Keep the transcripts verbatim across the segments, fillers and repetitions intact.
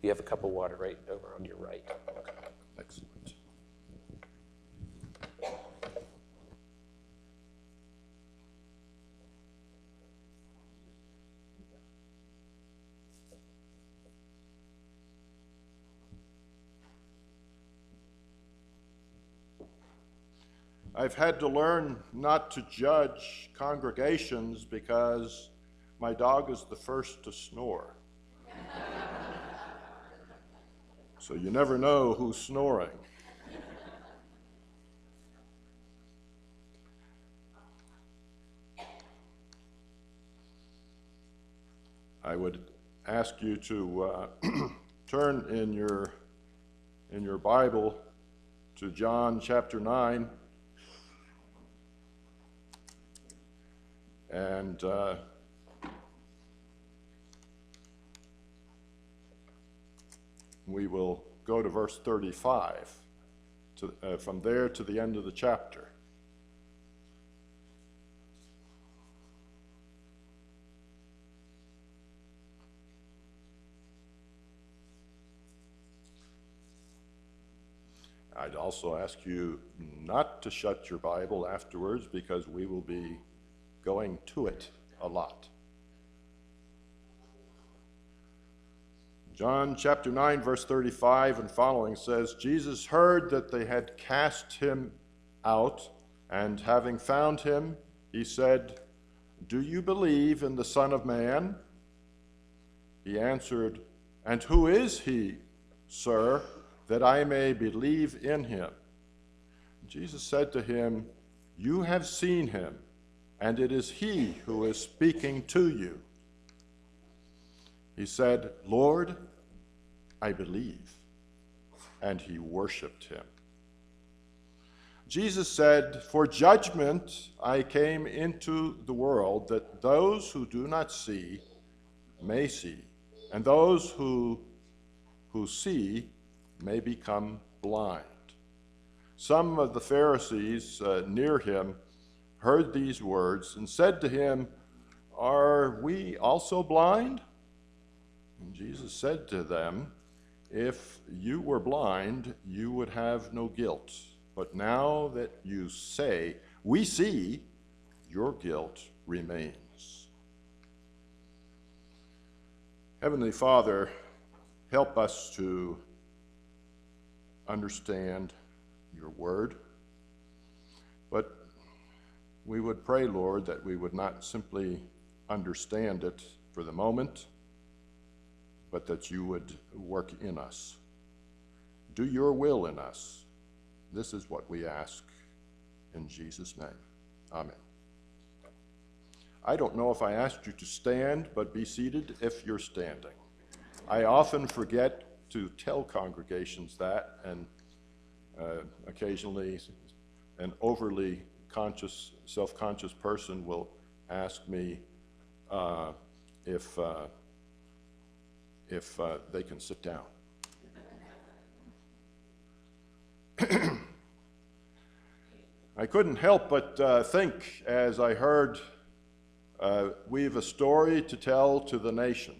You have a cup of water right over on your right. Excellent. I've had to learn not to judge congregations because my dog is the first to snore. So you never know who's snoring. I would ask you to uh, turn in your, in your Bible to John chapter nine. And uh, we will go to verse thirty-five, to, uh, from there to the end of the chapter. I'd also ask you not to shut your Bible afterwards because we will be going to it a lot. John chapter nine, verse thirty-five and following says, Jesus heard that they had cast him out, and having found him, he said, Do you believe in the Son of Man? He answered, And who is he, sir, that I may believe in him? Jesus said to him, You have seen him, and it is he who is speaking to you. He said, Lord, I believe. And he worshiped him. Jesus said, For judgment I came into the world, that those who do not see may see, and those who, who see may become blind. Some of the Pharisees uh, near him heard these words and said to him, Are we also blind? And Jesus said to them, If you were blind, you would have no guilt. But now that you say, We see, your guilt remains. Heavenly Father, help us to understand your word, but we would pray, Lord, that we would not simply understand it for the moment, but that you would work in us. Do your will in us. This is what we ask in Jesus' name. Amen. I don't know if I asked you to stand, but be seated if you're standing. I often forget to tell congregations that, and uh, occasionally an overly conscious, self-conscious person will ask me uh, if, uh, if uh, they can sit down. I couldn't help but uh, think as I heard, uh, we've a story to tell to the nations.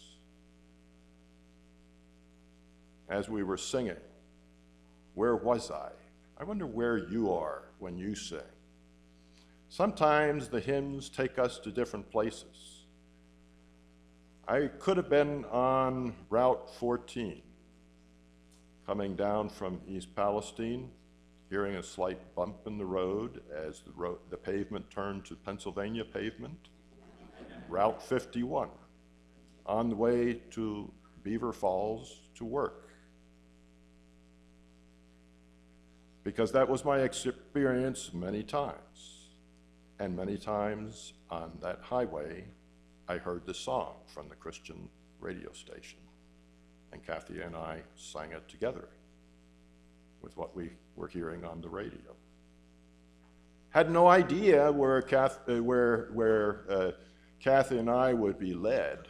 As we were singing, where was I? I wonder where you are when you sing. Sometimes the hymns take us to different places. I could have been on Route fourteen, coming down from East Palestine, hearing a slight bump in the road as the, road, the pavement turned to Pennsylvania pavement. Route fifty-one, on the way to Beaver Falls to work. Because that was my experience many times. And many times on that highway, I heard the song from the Christian radio station. And Kathy and I sang it together with what we were hearing on the radio. Had no idea where, Kath, uh, where, where uh, Kathy and I would be led,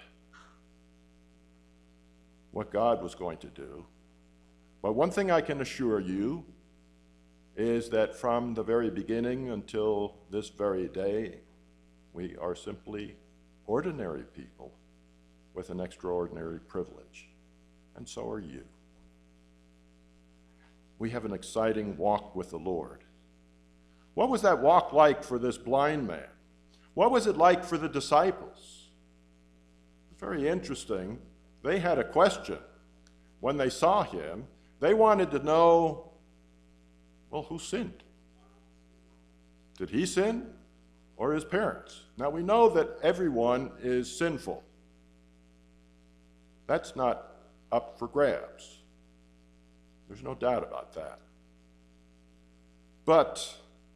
what God was going to do. But one thing I can assure you is that from the very beginning until this very day, we are simply ordinary people with an extraordinary privilege. and so are you. We have an exciting walk with the Lord. What was that walk like for this blind man? What was it like for the disciples? Very interesting. They had a question when they saw him. They wanted to know, well, who sinned? Did he sin or his parents? Now we know that everyone is sinful. That's not up for grabs. There's no doubt about that. But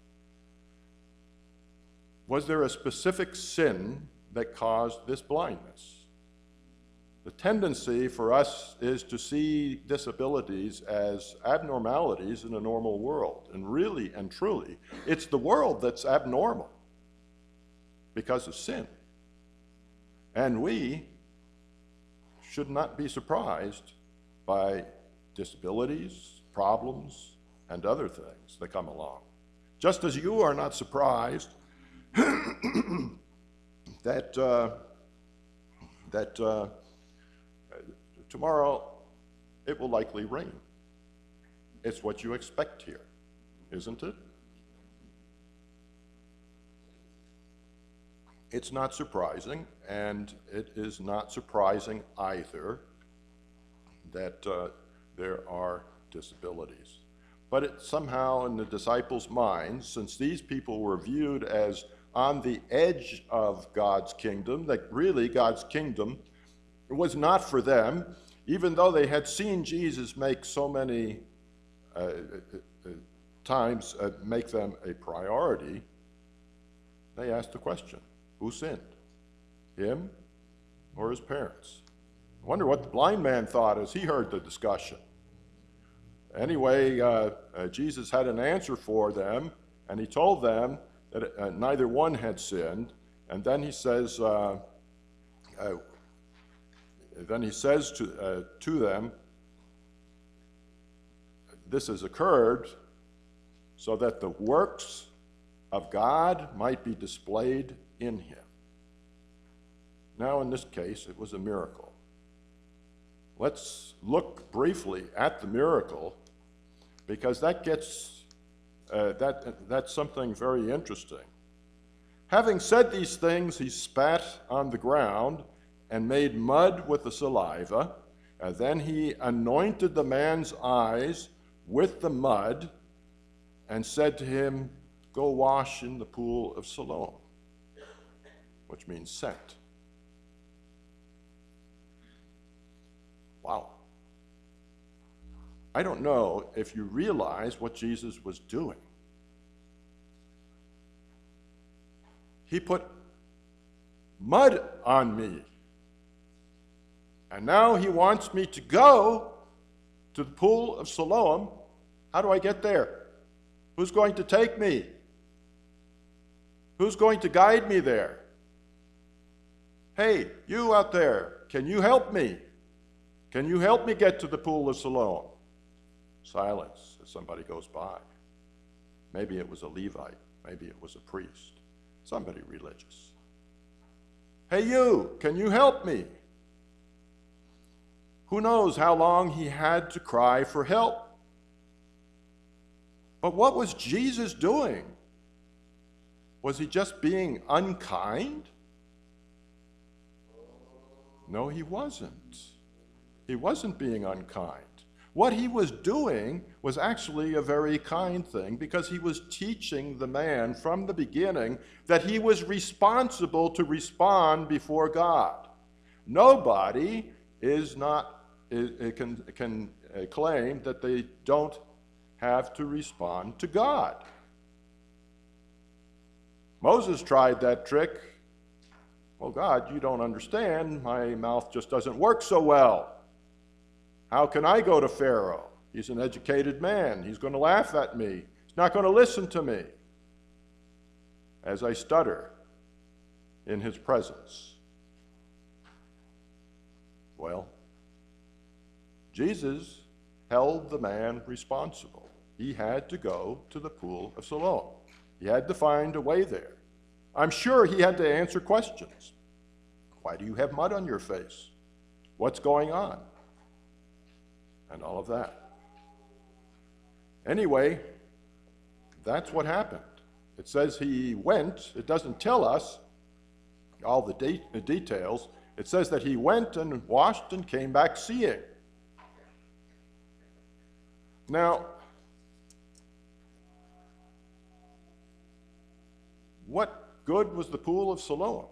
was there a specific sin that caused this blindness? The tendency for us is to see disabilities as abnormalities in a normal world. And really and truly, it's the world that's abnormal because of sin. And we should not be surprised by disabilities, problems, and other things that come along. Just as you are not surprised that uh, that uh, tomorrow it will likely rain. It's what you expect here, isn't it? It's not surprising, and it is not surprising either that uh, there are disabilities. But it somehow in the disciples' minds, since these people were viewed as on the edge of God's kingdom, that really God's kingdom was not for them, even though they had seen Jesus make so many uh, uh, times uh, make them a priority, they asked the question, who sinned? Him or his parents? I wonder what the blind man thought as he heard the discussion. Anyway, uh, uh, Jesus had an answer for them, and he told them that uh, neither one had sinned. And then he says, uh, uh, then he says to uh, to them, "This has occurred so that the works of God might be displayed in him." Now, in this case, it was a miracle. Let's look briefly at the miracle, because that gets, uh, that, that's something very interesting. Having said these things, he spat on the ground and made mud with the saliva, and then he anointed the man's eyes with the mud and said to him, "Go wash in the pool of Siloam," which means sent. Wow. I don't know if you realize what Jesus was doing. He put mud on me. And now he wants me to go to the pool of Siloam. How do I get there? Who's going to take me? Who's going to guide me there? Hey, you out there, can you help me? Can you help me get to the pool of Siloam? Silence as somebody goes by. Maybe it was a Levite. Maybe it was a priest. Somebody religious. Hey, you, can you help me? Who knows how long he had to cry for help? But what was Jesus doing? Was he just being unkind? No, he wasn't. He wasn't being unkind. What he was doing was actually a very kind thing, because he was teaching the man from the beginning that he was responsible to respond before God. Nobody is not is, can, can claim that they don't have to respond to God. Moses tried that trick. Well, God, you don't understand. My mouth just doesn't work so well. How can I go to Pharaoh? He's an educated man. He's going to laugh at me. He's not going to listen to me as I stutter in his presence. Well, Jesus held the man responsible. He had to go to the pool of Siloam. He had to find a way there. I'm sure he had to answer questions. Why do you have mud on your face? What's going on? and all of that. Anyway, that's what happened. It says he went. It doesn't tell us all the, de- the details. It says that he went and washed and came back seeing. Now, what good was the pool of Siloam?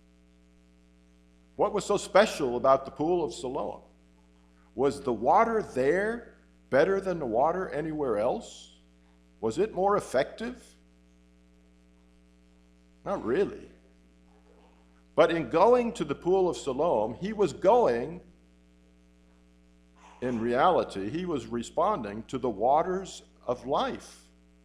What was so special about the pool of Siloam? Was the water there better than the water anywhere else? Was it more effective? Not really. But in going to the pool of Siloam, he was going, in reality, he was responding to the waters of life.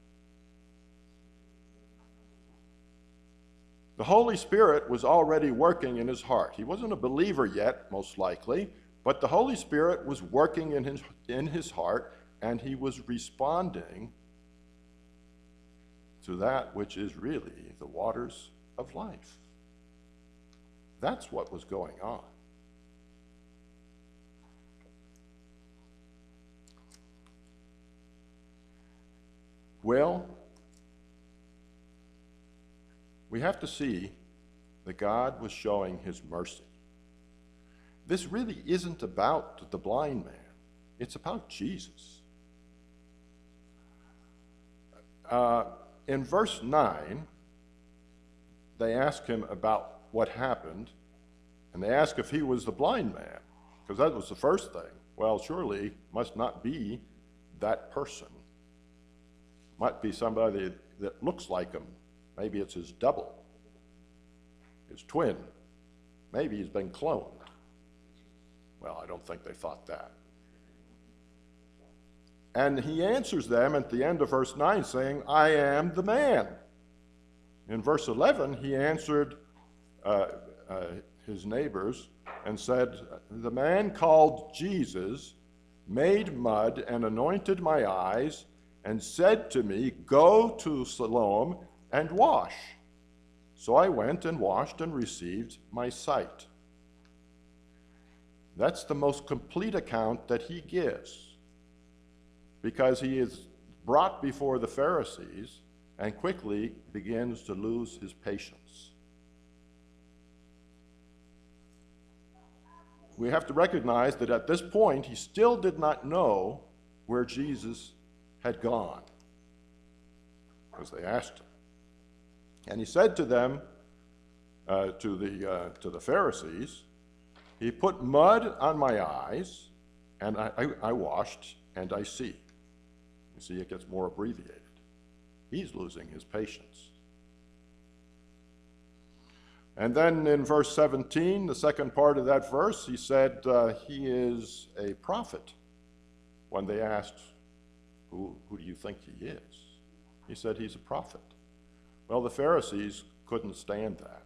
The Holy Spirit was already working in his heart. He wasn't a believer yet, most likely, but the Holy Spirit was working in his, in his heart, and he was responding to that which is really the waters of life. That's what was going on. Well, we have to see that God was showing his mercy. This really isn't about the blind man. It's about Jesus. Uh, in verse nine, they ask him about what happened, and they ask if he was the blind man, because that was the first thing. Well, surely must not be that person. Might be somebody that looks like him. Maybe it's his double, his twin. Maybe he's been cloned. Well, I don't think they thought that. And he answers them at the end of verse nine saying, I am the man. In verse eleven, he answered uh, uh, his neighbors and said, the man called Jesus made mud and anointed my eyes and said to me, go to Siloam and wash. So I went and washed and received my sight. That's the most complete account that he gives, because he is brought before the Pharisees and quickly begins to lose his patience. We have to recognize that at this point he still did not know where Jesus had gone, because they asked him. And he said to them, uh, to the uh, to the Pharisees, he put mud on my eyes, and I, I, I washed, and I see. You see, it gets more abbreviated. He's losing his patience. And then in verse seventeen, the second part of that verse, he said uh, he is a prophet. When they asked, who, who do you think he is? He said he's a prophet. Well, the Pharisees couldn't stand that.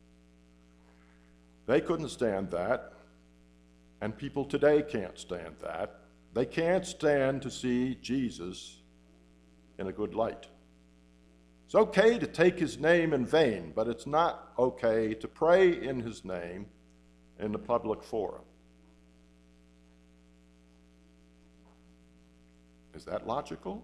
They couldn't stand that, and people today can't stand that. They can't stand to see Jesus in a good light. It's okay to take his name in vain, but it's not okay to pray in his name in the public forum. Is that logical?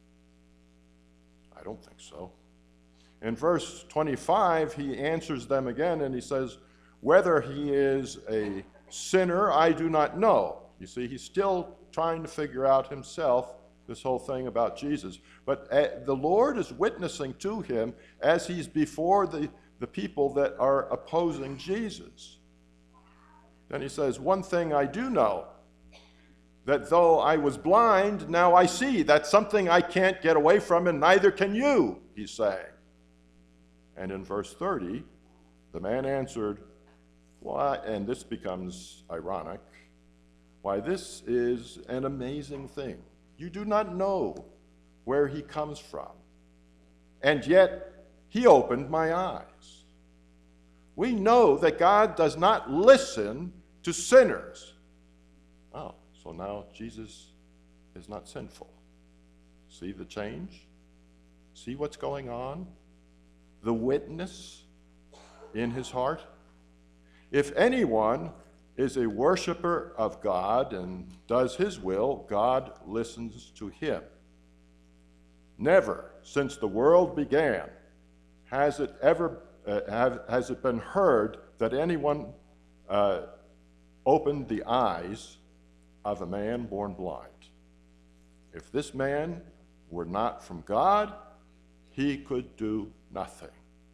I don't think so. In verse twenty-five, he answers them again, and he says, whether he is a sinner, I do not know. You see, he's still trying to figure out himself this whole thing about Jesus. But uh, the Lord is witnessing to him as he's before the, the people that are opposing Jesus. Then he says, one thing I do know, that though I was blind, now I see. That's something I can't get away from, and neither can you, he's saying. And in verse thirty, the man answered, why, and this becomes ironic, why, this is an amazing thing. You do not know where he comes from, and yet he opened my eyes. We know that God does not listen to sinners. Oh, so now Jesus is not sinful. See the change? See what's going on? The witness in his heart? If anyone is a worshiper of God and does his will, God listens to him. Never, since the world began, has it ever uh, have, has it been heard that anyone uh, opened the eyes of a man born blind. If this man were not from God, he could do nothing.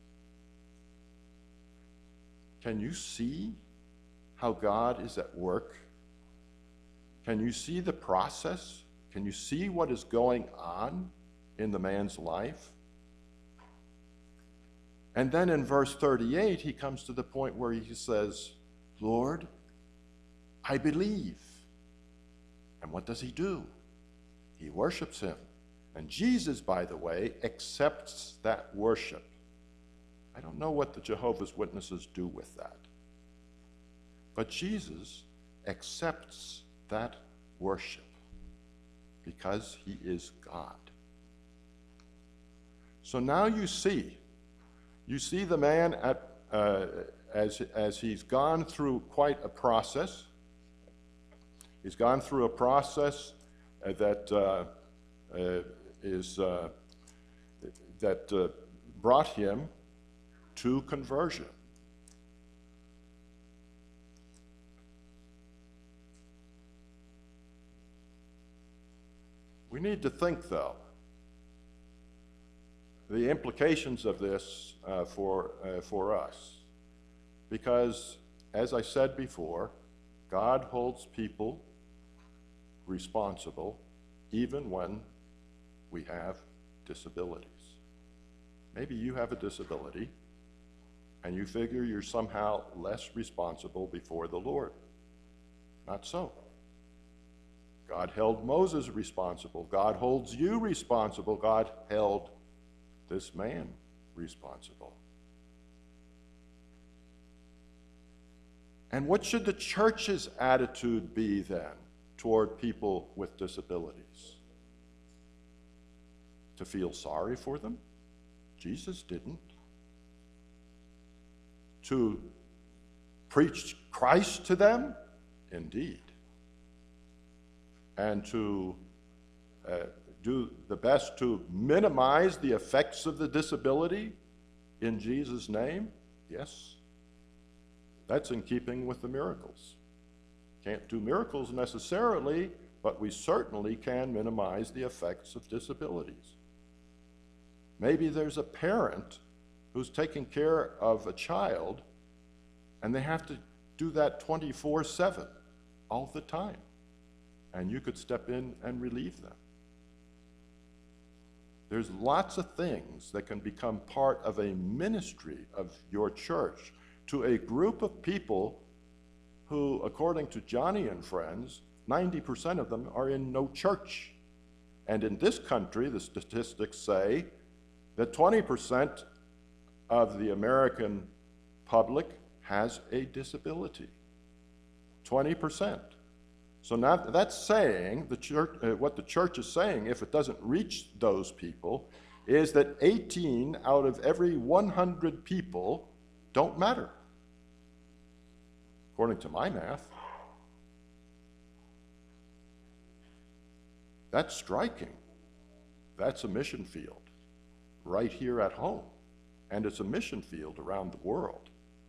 Can you see how God is at work? Can you see the process? Can you see what is going on in the man's life? And then in verse thirty-eight, he comes to the point where he says, Lord, I believe. And what does he do? He worships him. And Jesus, by the way, accepts that worship. I don't know what the Jehovah's Witnesses do with that. But Jesus accepts that worship because he is God. So now you see, you see the man at, uh, as, as he's gone through quite a process. He's gone through a process uh, that uh, uh, is uh, that uh, brought him to conversion. We need to think, though, the implications of this uh, for, uh, for us. Because, as I said before, God holds people responsible even when we have disabilities. Maybe you have a disability and you figure you're somehow less responsible before the Lord. Not so. God held Moses responsible. God holds you responsible. God held this man responsible. And what should the church's attitude be then toward people with disabilities? To feel sorry for them? Jesus didn't. To preach Christ to them? Indeed. And to uh, do the best to minimize the effects of the disability in Jesus' name? Yes. That's in keeping with the miracles. Can't do miracles necessarily, but we certainly can minimize the effects of disabilities. Maybe there's a parent who's taking care of a child and they have to do that twenty-four seven all the time. And you could step in and relieve them. There's lots of things that can become part of a ministry of your church to a group of people who, according to Johnny and friends, ninety percent of them are in no church. And in this country, the statistics say that twenty percent of the American public has a disability. twenty percent. So now that's saying, the church, uh, what the church is saying, if it doesn't reach those people, is that eighteen out of every one hundred people don't matter, according to my math. That's striking. That's a mission field right here at home, and it's a mission field around the world.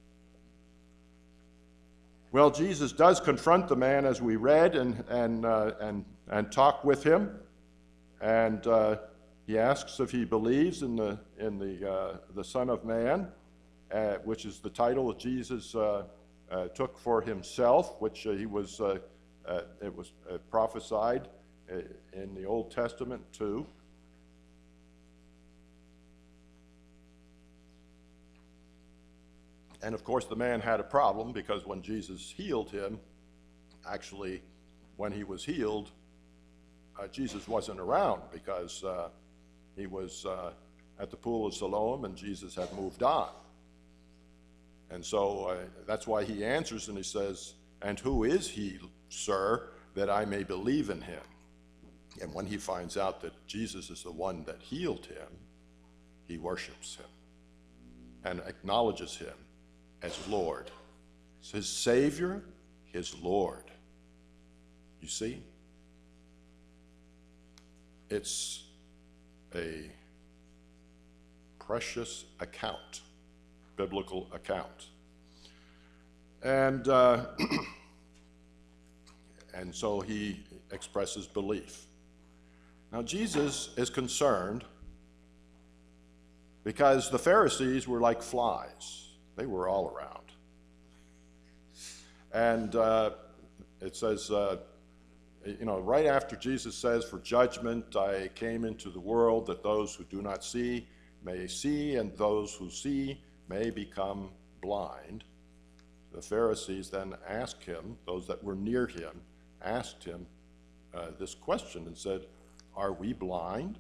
Well, Jesus does confront the man, as we read, and and uh, and and talk with him, and uh, he asks if he believes in the in the uh, the Son of Man, uh, which is the title that Jesus uh, uh, took for himself, which uh, he was uh, uh, it was uh, prophesied uh, in the Old Testament too. And of course, the man had a problem because when Jesus healed him, actually, when he was healed, uh, Jesus wasn't around because uh, he was uh, at the pool of Siloam and Jesus had moved on. And so uh, that's why he answers and he says, "And who is he, sir, that I may believe in him?" And when he finds out that Jesus is the one that healed him, he worships him and acknowledges him as Lord. It's his Savior, his Lord. You see? It's a precious account, biblical account. And, uh, and so he expresses belief. Now, Jesus is concerned because the Pharisees were like flies. They were all around. And uh, it says, uh, you know, right after Jesus says, "For judgment I came into the world, that those who do not see may see, and those who see may become blind." The Pharisees then asked him, those that were near him, asked him uh, this question and said, "Are we blind?"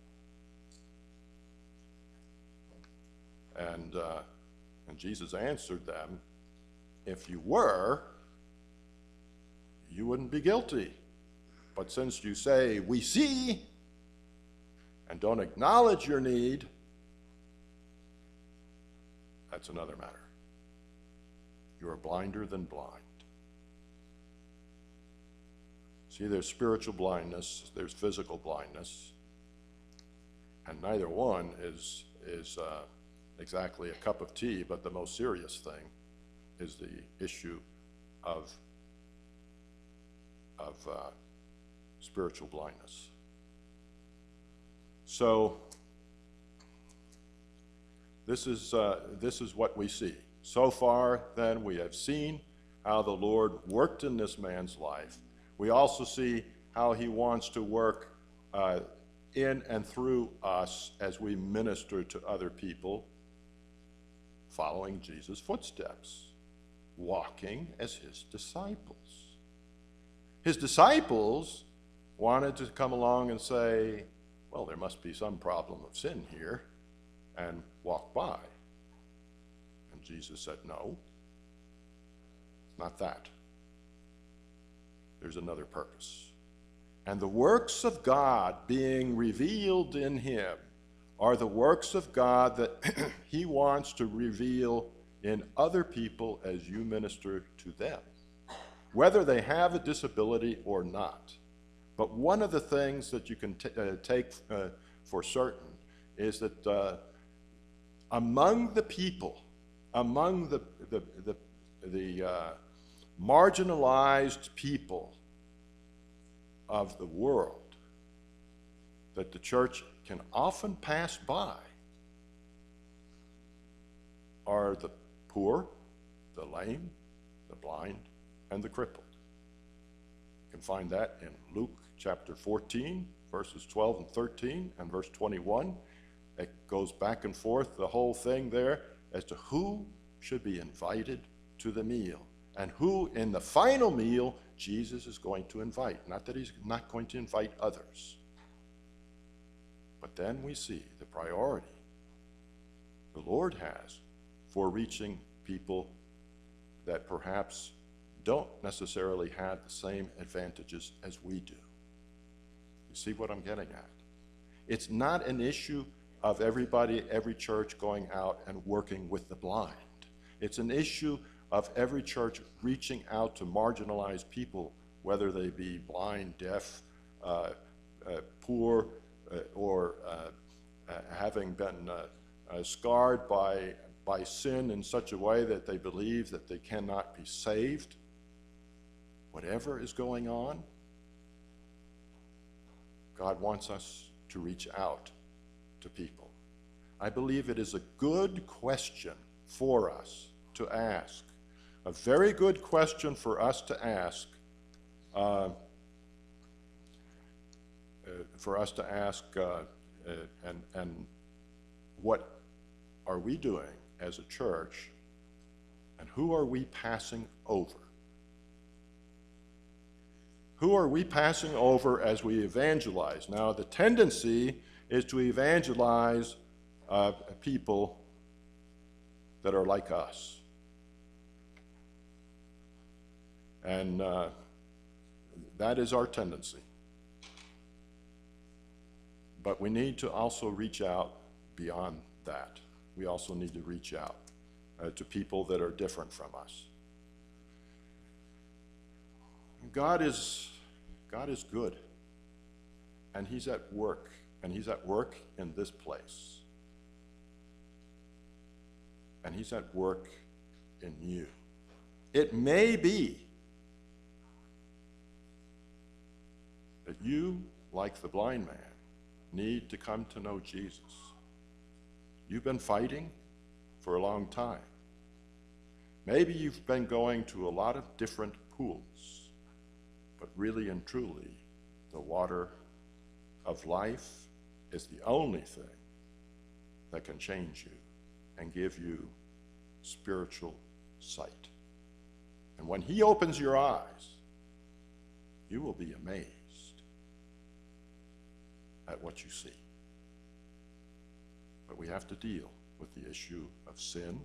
And, uh, and Jesus answered them, "If you were, you wouldn't be guilty. But since you say, 'We see,' and don't acknowledge your need, that's another matter. You are blinder than blind." See, there's spiritual blindness, there's physical blindness, and neither one is, is uh, exactly a cup of tea, but the most serious thing is the issue of, of uh, spiritual blindness. So this is, uh, this is what we see. So far, then, we have seen how the Lord worked in this man's life. We also see how he wants to work uh, in and through us as we minister to other people, following Jesus' footsteps, walking as his disciples. His disciples wanted to come along and say, "Well, there must be some problem of sin here," and walk by. And Jesus said, "No, not that. There's another purpose. And the works of God being revealed in him are the works of God that he wants to reveal in other people as you minister to them, whether they have a disability or not." But one of the things that you can t- uh, take uh, for certain is that uh, among the people, among the, the, the, the uh, marginalized people of the world that the church can often pass by are the poor, the lame, the blind, and the crippled. You can find that in Luke chapter fourteen, verses twelve and thirteen, and verse twenty-one. It goes back and forth, the whole thing there, as to who should be invited to the meal, and who in the final meal Jesus is going to invite. Not that he's not going to invite others. But then we see the priority the Lord has for reaching people that perhaps don't necessarily have the same advantages as we do. You see what I'm getting at? It's not an issue of everybody, every church going out and working with the blind. It's an issue of every church reaching out to marginalized people, whether they be blind, deaf, uh, uh, poor, uh, or uh, uh, having been uh, uh, scarred by, by sin in such a way that they believe that they cannot be saved. Whatever is going on, God wants us to reach out to people. I believe it is a good question for us to ask, a very good question for us to ask, uh, uh, for us to ask, uh, uh, and, and what are we doing as a church, and who are we passing over? Who are we passing over as we evangelize? Now, the tendency is to evangelize uh, people that are like us. And uh, that is our tendency. But we need to also reach out beyond that. We also need to reach out uh, to people that are different from us. God is, God is good, and he's at work, and he's at work in this place. And he's at work in you. It may be that you, like the blind man, need to come to know Jesus. You've been fighting for a long time. Maybe you've been going to a lot of different pools, but really and truly, the water of life is the only thing that can change you and give you spiritual sight. And when he opens your eyes, you will be amazed at what you see. But we have to deal with the issue of sin,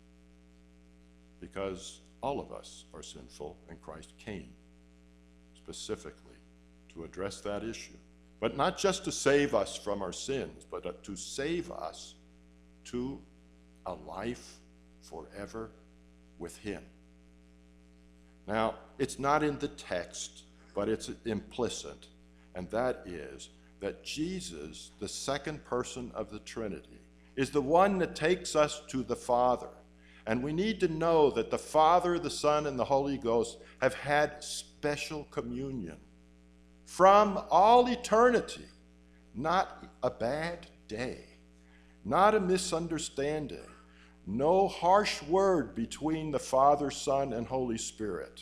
because all of us are sinful, and Christ came specifically to address that issue. But not just to save us from our sins, but to save us to a life forever with him. Now, it's not in the text, but it's implicit, and that is that Jesus, the second person of the Trinity, is the one that takes us to the Father. And we need to know that the Father, the Son, and the Holy Ghost have had special communion from all eternity. Not a bad day, not a misunderstanding, no harsh word between the Father, Son, and Holy Spirit,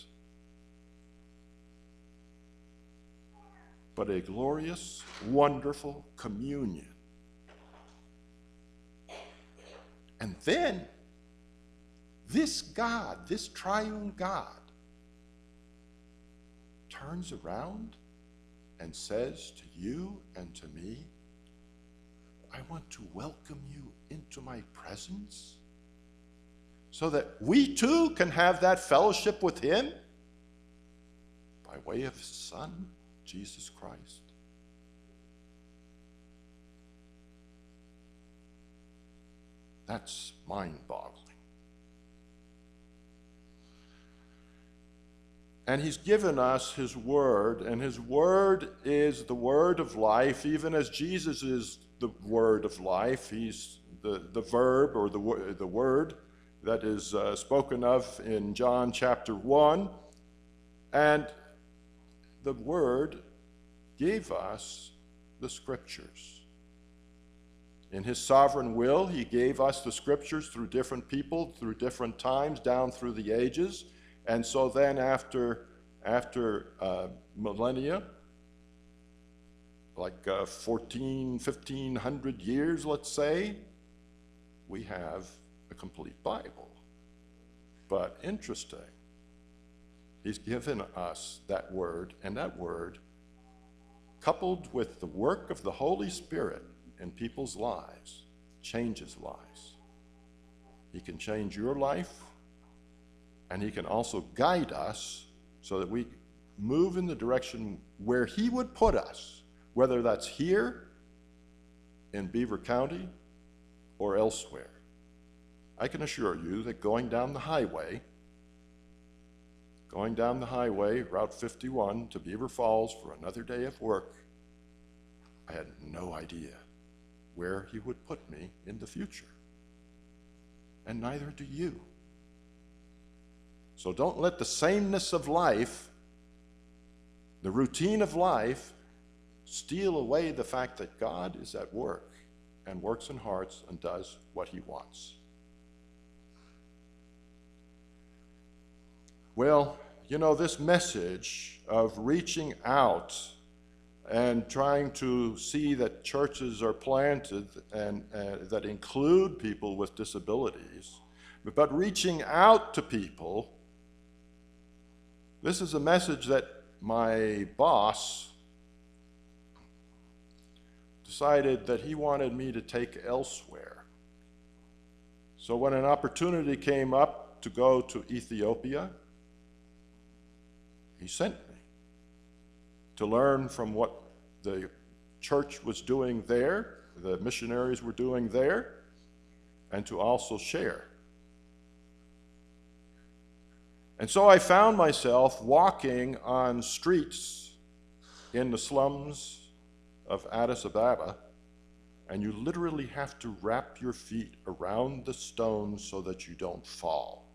but a glorious, wonderful communion. And then, this God, this triune God, turns around and says to you and to me, I want to welcome you into my presence so that we too can have that fellowship with him by way of his Son, Jesus Christ. That's mind-boggling. And he's given us his word, and his word is the word of life, even as Jesus is the word of life. He's the, the verb or the, the word that is uh, spoken of in John chapter one. And the word gave us the scriptures. In his sovereign will, he gave us the scriptures through different people, through different times, down through the ages. And so then after, after uh, millennia, like uh, fourteen, fifteen hundred years, let's say, we have a complete Bible. But interesting, he's given us that word, and that word, coupled with the work of the Holy Spirit in people's lives, changes lives. He can change your life, and he can also guide us so that we move in the direction where he would put us, whether that's here in Beaver County or elsewhere. I can assure you that going down the highway, going down the highway, Route fifty-one to Beaver Falls for another day of work, I had no idea where he would put me in the future. And neither do you. So don't let the sameness of life, the routine of life, steal away the fact that God is at work and works in hearts and does what he wants. Well, you know, this message of reaching out and trying to see that churches are planted and uh, that include people with disabilities, but reaching out to people, this is a message that my boss decided that he wanted me to take elsewhere. So when an opportunity came up to go to Ethiopia, he sent me to learn from what the church was doing there, the missionaries were doing there, and to also share. And so I found myself walking on streets in the slums of Addis Ababa, and you literally have to wrap your feet around the stones so that you don't fall.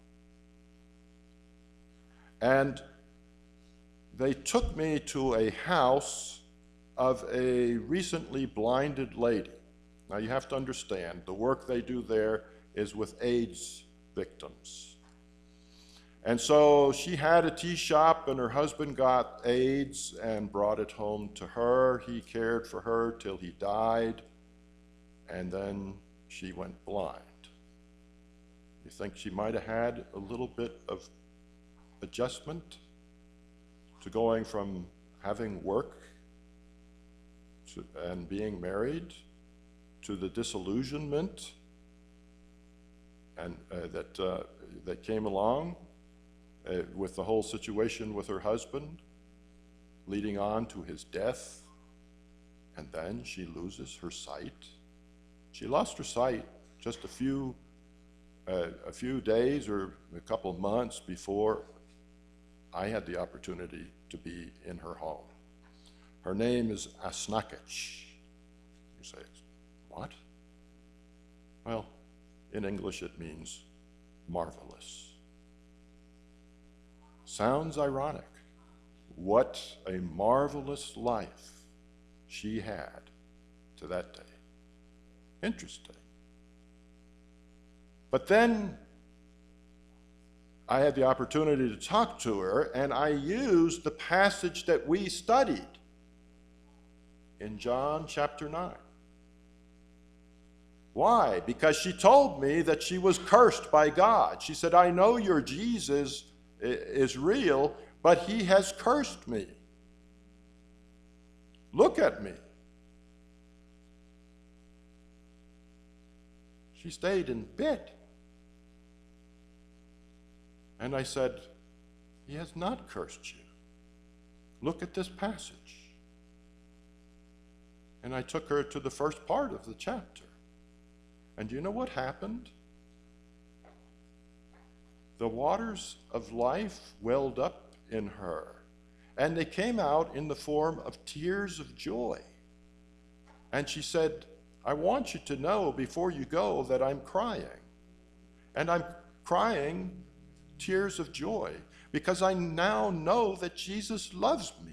And they took me to a house of a recently blinded lady. Now you have to understand, the work they do there is with AIDS victims. And so she had a tea shop, and her husband got AIDS and brought it home to her. He cared for her till he died, and then she went blind. You think she might have had a little bit of adjustment to going from having work to, and being married, to the disillusionment and uh, that uh, that came along uh, with the whole situation with her husband, leading on to his death, and then she loses her sight. She lost her sight just a few uh, a few days or a couple of months before I had the opportunity to be in her home. Her name is Asnakich. You say, what? Well, in English it means marvelous. Sounds ironic. What a marvelous life she had to that day. Interesting. But then I had the opportunity to talk to her, and I used the passage that we studied in John chapter nine. Why? Because she told me that she was cursed by God. She said, I know your Jesus is real, but he has cursed me. Look at me. She stayed in bed. And I said, he has not cursed you. Look at this passage. And I took her to the first part of the chapter. And do you know what happened? The waters of life welled up in her, and they came out in the form of tears of joy. And she said, I want you to know before you go that I'm crying. And I'm crying tears of joy because I now know that Jesus loves me.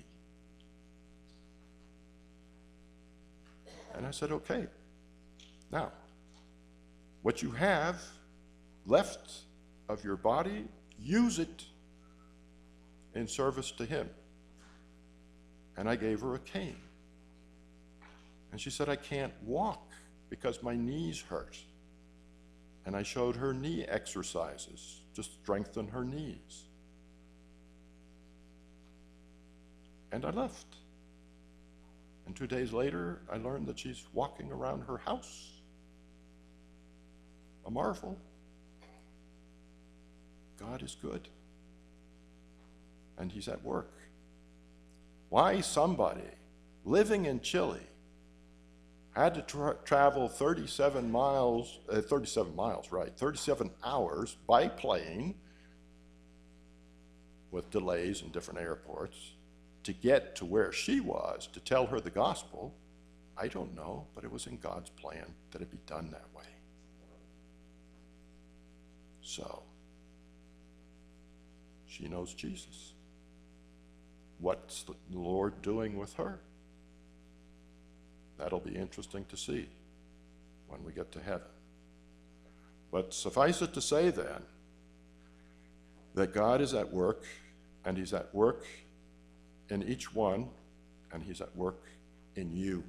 And I said, okay, now, what you have left of your body, use it in service to him. And I gave her a cane. And she said, I can't walk because my knees hurt. And I showed her knee exercises to strengthen her knees. And I left. And two days later, I learned that she's walking around her house. A marvel. God is good. And he's at work. Why somebody living in Chile had to tra- travel thirty-seven miles, uh, thirty-seven miles, right, thirty-seven hours by plane with delays in different airports to get to where she was to tell her the gospel, I don't know, but it was in God's plan that it be done that way. So, she knows Jesus. What's the Lord doing with her? That'll be interesting to see when we get to heaven. But suffice it to say then, that God is at work, and he's at work in each one, and he's at work in you.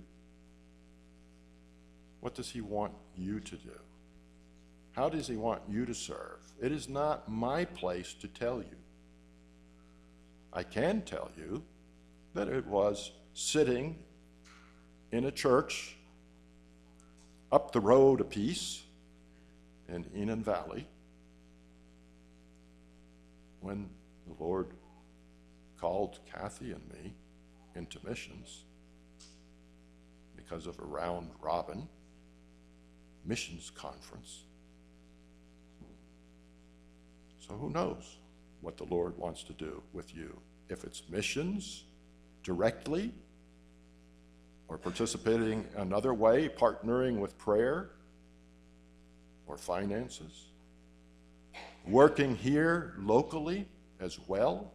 What does he want you to do? How does he want you to serve? It is not my place to tell you. I can tell you that it was sitting in a church up the road a piece in Enon Valley when the Lord called Kathy and me into missions because of a round robin missions conference. So who knows? what the Lord wants to do with you. If it's missions directly, or participating another way, partnering with prayer or finances, working here locally as well,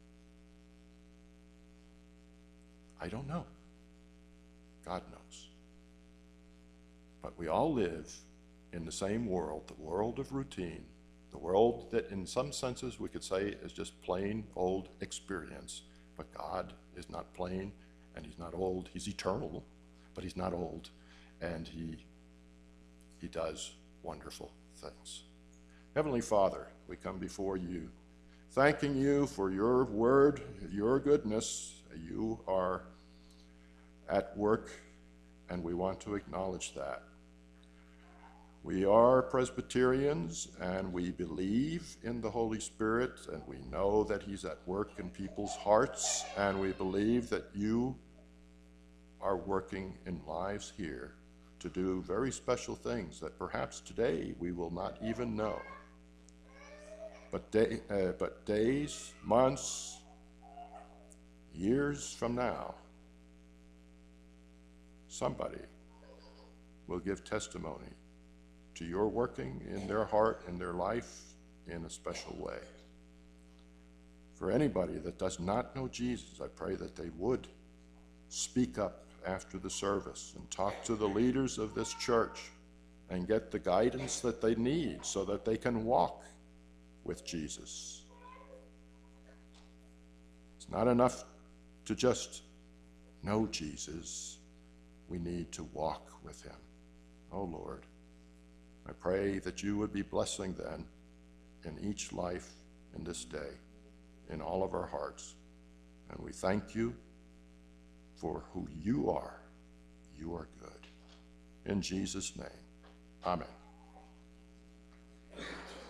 I don't know. God knows. But we all live in the same world, the world of routine, the world that in some senses we could say is just plain old experience. But God is not plain, and he's not old. He's eternal, but he's not old, and he, he does wonderful things. Heavenly Father, we come before you, thanking you for your word, your goodness. You are at work, and we want to acknowledge that. We are Presbyterians, and we believe in the Holy Spirit, and we know that he's at work in people's hearts, and we believe that you are working in lives here to do very special things that perhaps today we will not even know. But, day, uh, but days, months, years from now, somebody will give testimony to your working in their heart, in their life, in a special way. For anybody that does not know Jesus, I pray that they would speak up after the service and talk to the leaders of this church and get the guidance that they need so that they can walk with Jesus. It's not enough to just know Jesus. We need to walk with him. Oh Lord, I pray that you would be blessing then in each life in this day, in all of our hearts. And we thank you for who you are. You are good. In Jesus' name, amen.